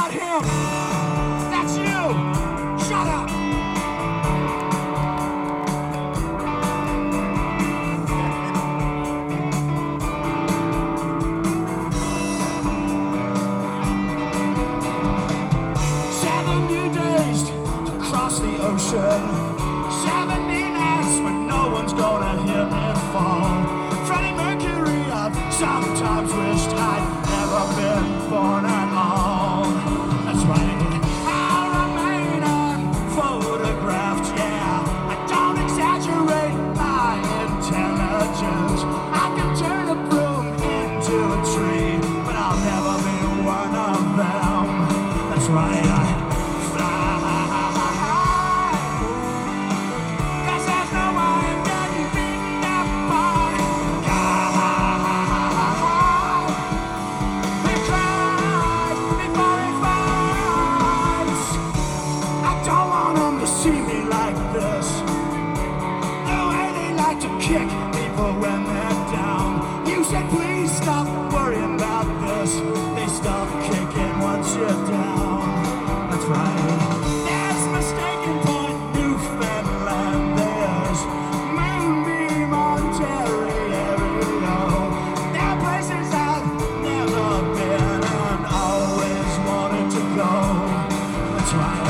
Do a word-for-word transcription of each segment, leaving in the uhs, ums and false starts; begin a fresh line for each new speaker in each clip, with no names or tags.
not him. That's you. Shut up. Seventy days to cross the ocean. Seventy nights when no one's gonna hear me fall. Freddie Mercury, I've sometimes wished I'd never been born at all. That's right. I'll remain unphotographed, yeah. I don't exaggerate my intelligence. I can turn a broom into a tree, but I'll never be one of them. That's right. I kick people when they're down. You said please stop worrying about this. They stop kicking once you're down. That's right. There's Mistaken Point, Newfoundland. There's Moonbeam, Ontario. There are places I've never been and always wanted to go. That's right.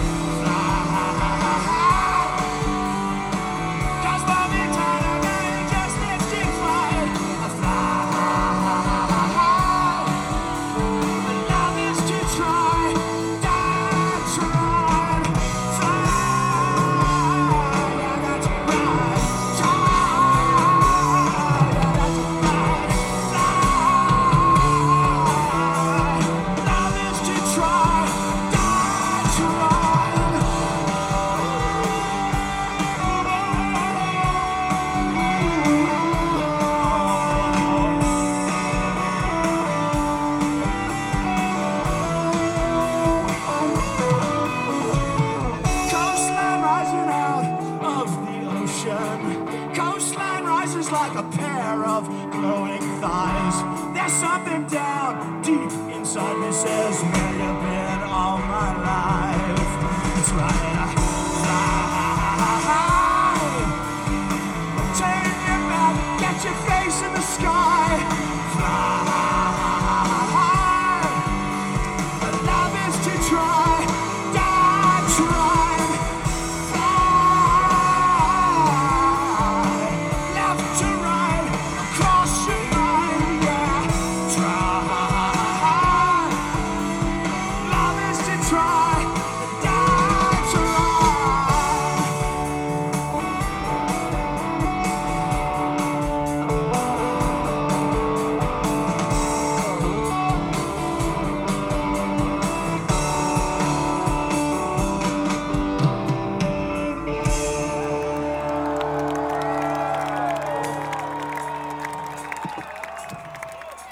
Coastline rises like a pair of glowing thighs. There's something down deep inside me says